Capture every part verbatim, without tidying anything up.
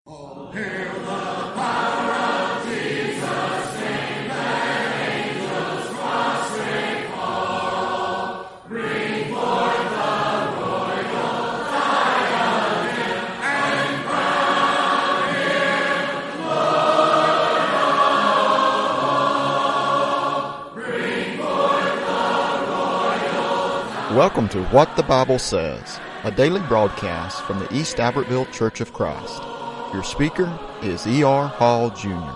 Oh, hail the power of Jesus' name, let angels prostrate fall. Bring forth the royal diadem and crown him Lord of all. Bring forth the royal diadem. Welcome to What the Bible Says, a daily broadcast from the East Albertville Church of Christ. Your speaker is E R Hall, Junior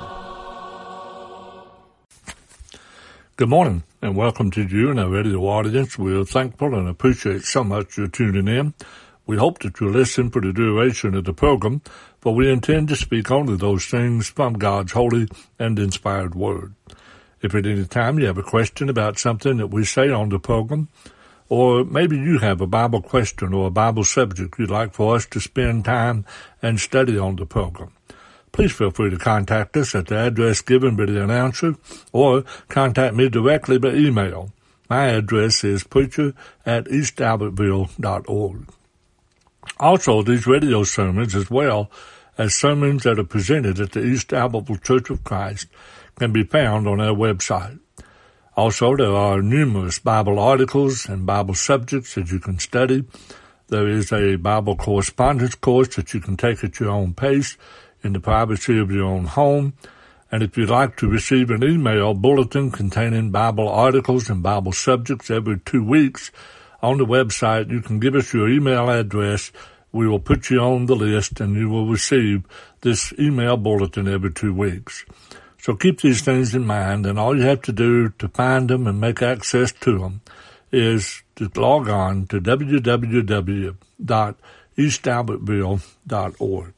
Good morning, and welcome to you and our radio audience. We are thankful and appreciate so much you're tuning in. We hope that you'll listen for the duration of the program, for we intend to speak only those things from God's holy and inspired Word. If at any time you have a question about something that we say on the program, or maybe you have a Bible question or a Bible subject you'd like for us to spend time and study on the program, please feel free to contact us at the address given by the announcer or contact me directly by email. My address is preacher at east albertville dot org. Also, these radio sermons, as well as sermons that are presented at the East Albertville Church of Christ, can be found on our website. Also, there are numerous Bible articles and Bible subjects that you can study. There is a Bible correspondence course that you can take at your own pace in the privacy of your own home. And if you'd like to receive an email bulletin containing Bible articles and Bible subjects every two weeks on the website, you can give us your email address. We will put you on the list and you will receive this email bulletin every two weeks. So keep these things in mind, and all you have to do to find them and make access to them is to log on to w w w dot east albertville dot org.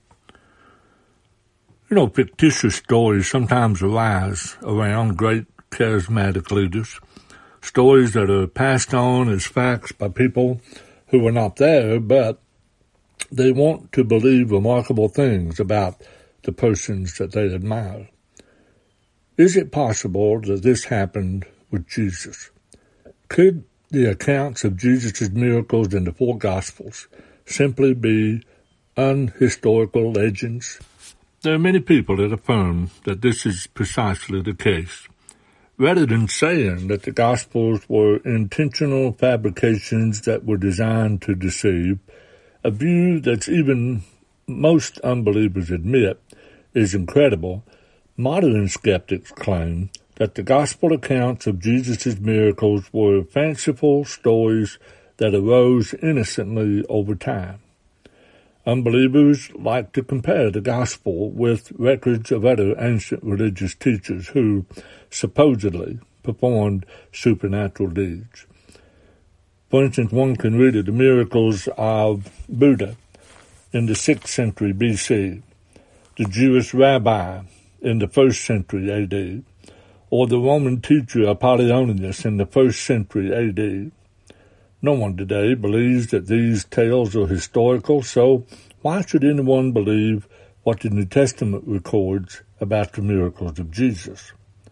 You know, fictitious stories sometimes arise around great charismatic leaders, stories that are passed on as facts by people who were not there, but they want to believe remarkable things about the persons that they admire. Is it possible that this happened with Jesus? Could the accounts of Jesus' miracles in the four Gospels simply be unhistorical legends? There are many people that affirm that this is precisely the case. Rather than saying that the Gospels were intentional fabrications that were designed to deceive, a view that even most unbelievers admit is incredible, modern skeptics claim that the gospel accounts of Jesus' miracles were fanciful stories that arose innocently over time. Unbelievers like to compare the gospel with records of other ancient religious teachers who supposedly performed supernatural deeds. For instance, one can read of the miracles of Buddha in the sixth century B C, the Jewish rabbi in the first century A D, or the Roman teacher Apollonius in the first century A D. No one today believes that these tales are historical, so why should anyone believe what the New Testament records about the miracles of Jesus?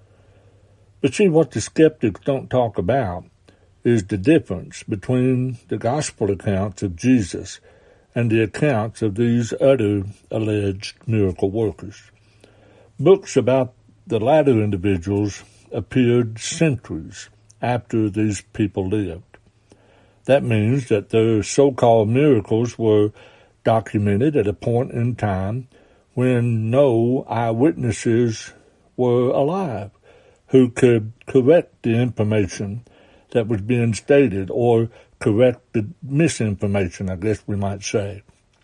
But see, what the skeptics don't talk about is the difference between the gospel accounts of Jesus and the accounts of these other alleged miracle workers. Books about the latter individuals appeared centuries after these people lived. That means that their so-called miracles were documented at a point in time when no eyewitnesses were alive who could correct the information that was being stated, or correct the misinformation, I guess we might say.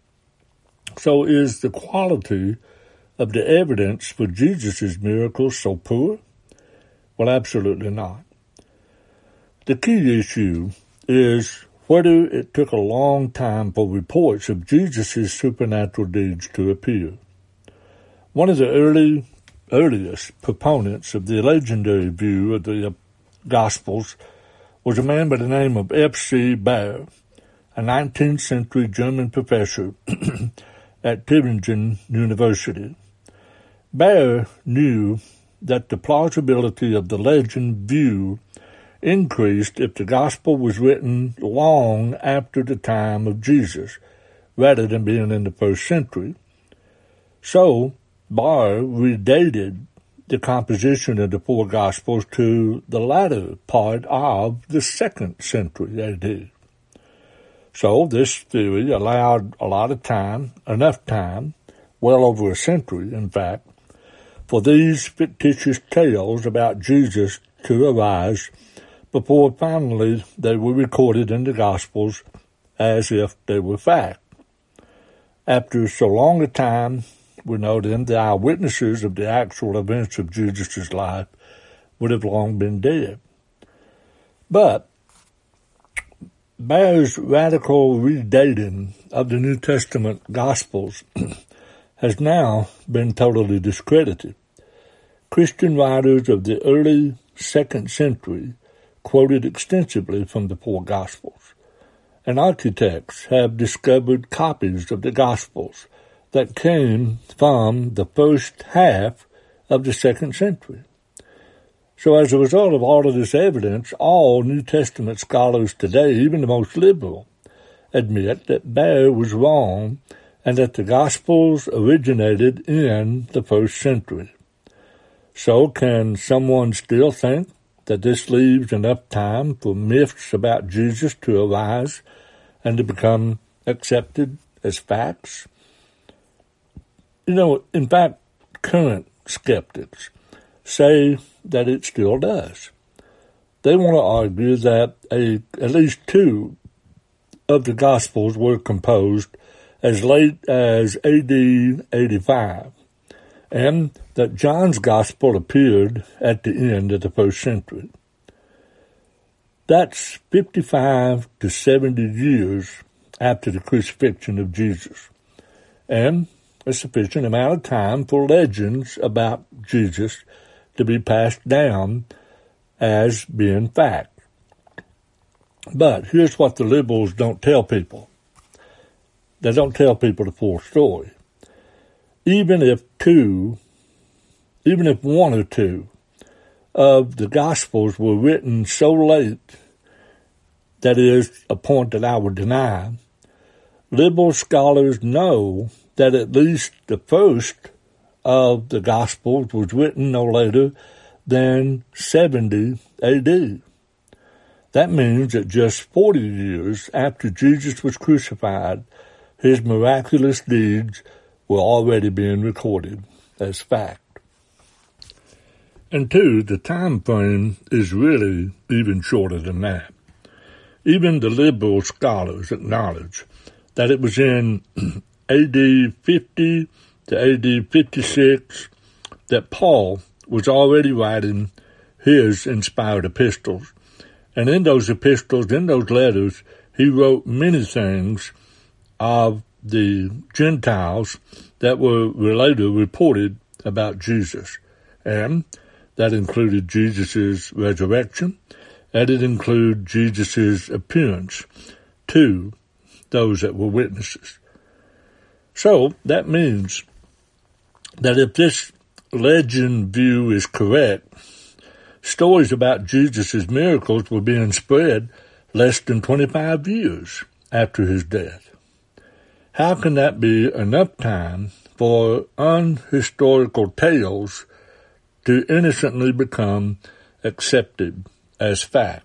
So is the quality of the evidence for Jesus' miracles so poor? Well, absolutely not. The key issue is whether it took a long time for reports of Jesus' supernatural deeds to appear. One of the early, earliest proponents of the legendary view of the Gospels was a man by the name of F C Baer, a nineteenth century German professor at Tübingen University. Baer knew that the plausibility of the legend view increased if the gospel was written long after the time of Jesus, rather than being in the first century. So, Barr redated the composition of the four Gospels to the latter part of the second century A D. So this theory allowed a lot of time, enough time, well over a century, in fact, for these fictitious tales about Jesus to arise before finally they were recorded in the Gospels as if they were fact. After so long a time, we know then the eyewitnesses of the actual events of Jesus' life would have long been dead. But Barr's radical redating of the New Testament Gospels has now been totally discredited. Christian writers of the early second century quoted extensively from the four Gospels, and architects have discovered copies of the Gospels that came from the first half of the second century. So as a result of all of this evidence, all New Testament scholars today, even the most liberal, admit that Barr was wrong and that the Gospels originated in the first century. So can someone still think that this leaves enough time for myths about Jesus to arise and to become accepted as facts? You know, in fact, current skeptics say that it still does. They want to argue that a, at least two of the Gospels were composed as late as A D eighty-five, and that John's Gospel appeared at the end of the first century. That's fifty-five to seventy years after the crucifixion of Jesus, and a sufficient amount of time for legends about Jesus to be passed down as being fact. But here's what the liberals don't tell people. They don't tell people the full story. Even if two, even if one or two of the Gospels were written so late, that is a point that I would deny, liberal scholars know that at least the first of the Gospels was written no later than seventy A D. That means that just forty years after Jesus was crucified, his miraculous deeds were already being recorded as fact. And two, the time frame is really even shorter than that. Even the liberal scholars acknowledge that it was in A D fifty to A D fifty-six that Paul was already writing his inspired epistles. And in those epistles, in those letters, he wrote many things of the Gentiles that were later reported about Jesus. And that included Jesus' resurrection, and it included Jesus' appearance to those that were witnesses. So that means that if this legend view is correct, stories about Jesus' miracles were being spread less than twenty-five years after his death. How can that be enough time for unhistorical tales to innocently become accepted as fact?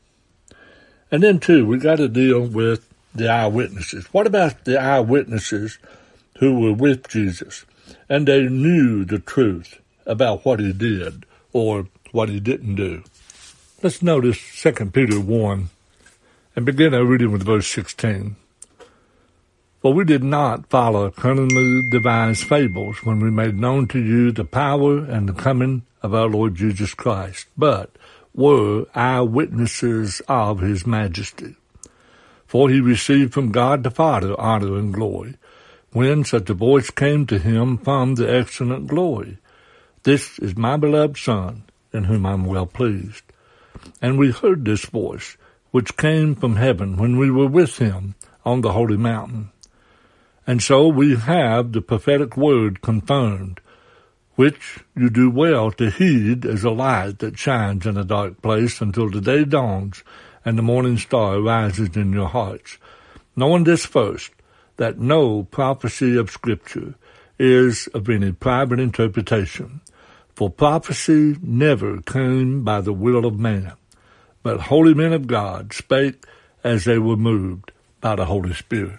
And then, too, we got to deal with the eyewitnesses. What about the eyewitnesses who were with Jesus and they knew the truth about what he did or what he didn't do? Let's notice Second Peter one and begin our reading with verse sixteen. For we did not follow cunningly devised fables when we made known to you the power and the coming of our Lord Jesus Christ, but were eyewitnesses of his majesty. For he received from God the Father honor and glory, when such a voice came to him from the excellent glory, This is my beloved Son, in whom I am well pleased. And we heard this voice, which came from heaven when we were with him on the holy mountain. And so we have the prophetic word confirmed, which you do well to heed as a light that shines in a dark place until the day dawns and the morning star rises in your hearts, knowing this first, that no prophecy of Scripture is of any private interpretation. For prophecy never came by the will of man, but holy men of God spake as they were moved by the Holy Spirit.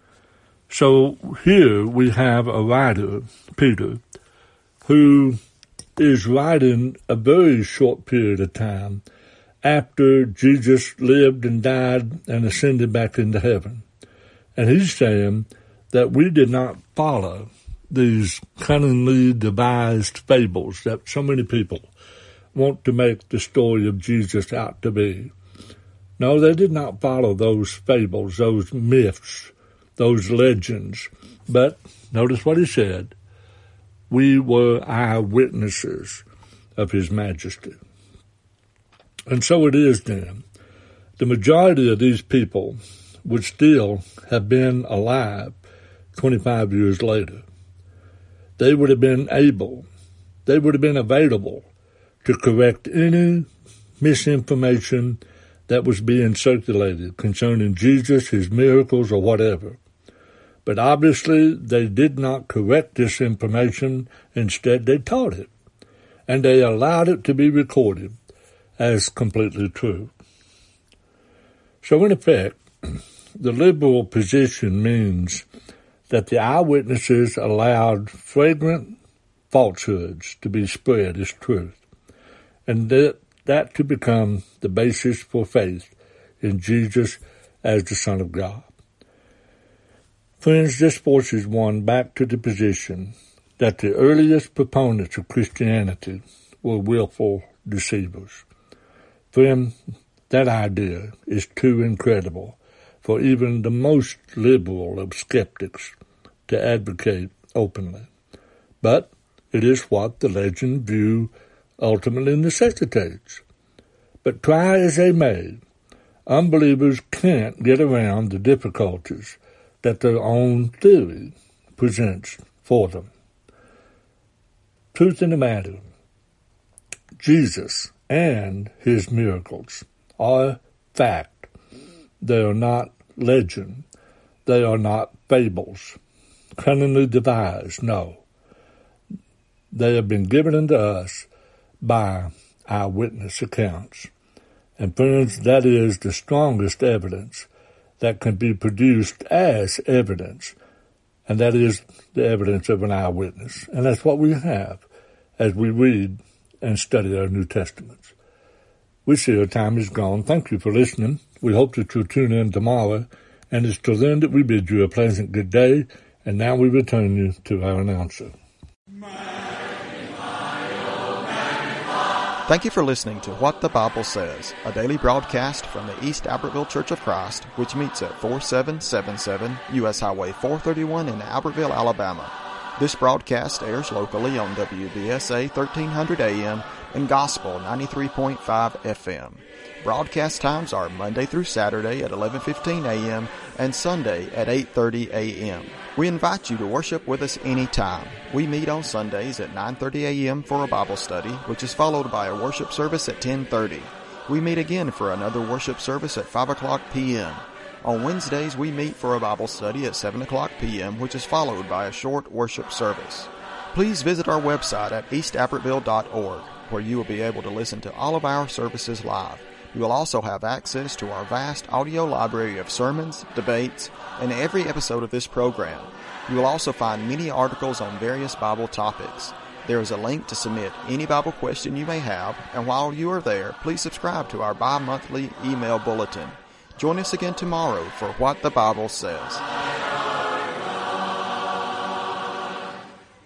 So here we have a writer, Peter, who is writing a very short period of time after Jesus lived and died and ascended back into heaven. And he's saying that we did not follow these cunningly devised fables that so many people want to make the story of Jesus out to be. No, they did not follow those fables, those myths, those legends. But notice what he said. We were eyewitnesses of his majesty. And so it is then. The majority of these people would still have been alive twenty-five years later. They would have been able, they would have been available to correct any misinformation that was being circulated concerning Jesus, his miracles, or whatever. But obviously they did not correct this information. Instead, they taught it, and they allowed it to be recorded as completely true. So in effect, the liberal position means that the eyewitnesses allowed flagrant falsehoods to be spread as truth, and that, that to become the basis for faith in Jesus as the Son of God. Friends, this forces one back to the position that the earliest proponents of Christianity were willful deceivers. Friend, that idea is too incredible for even the most liberal of skeptics to advocate openly. But it is what the legend view ultimately necessitates. But try as they may, unbelievers can't get around the difficulties that their own theory presents for them. Truth in the matter, Jesus and his miracles are fact. They are not legend. They are not fables, cunningly devised. No. They have been given unto us by eyewitness accounts. And friends, that is the strongest evidence that can be produced as evidence. And that is the evidence of an eyewitness. And that's what we have as we read and study our New Testaments. We see our time is gone. Thank you for listening. We hope that you'll tune in tomorrow. And it's till then that we bid you a pleasant good day. And now we return you to our announcer. Thank you for listening to What the Bible Says, a daily broadcast from the East Albertville Church of Christ, which meets at forty-seven seventy-seven U S Highway four thirty-one in Albertville, Alabama. This broadcast airs locally on W B S A thirteen hundred A M and Gospel ninety-three point five F M. Broadcast times are Monday through Saturday at eleven fifteen A M and Sunday at eight thirty A M. We invite you to worship with us anytime. We meet on Sundays at nine thirty A M for a Bible study, which is followed by a worship service at ten thirty. We meet again for another worship service at five o'clock P M On Wednesdays, we meet for a Bible study at seven o'clock P M, which is followed by a short worship service. Please visit our website at east albertville dot org, where you will be able to listen to all of our services live. You will also have access to our vast audio library of sermons, debates, and every episode of this program. You will also find many articles on various Bible topics. There is a link to submit any Bible question you may have, and while you are there, please subscribe to our bi-monthly email bulletin. Join us again tomorrow for What the Bible Says.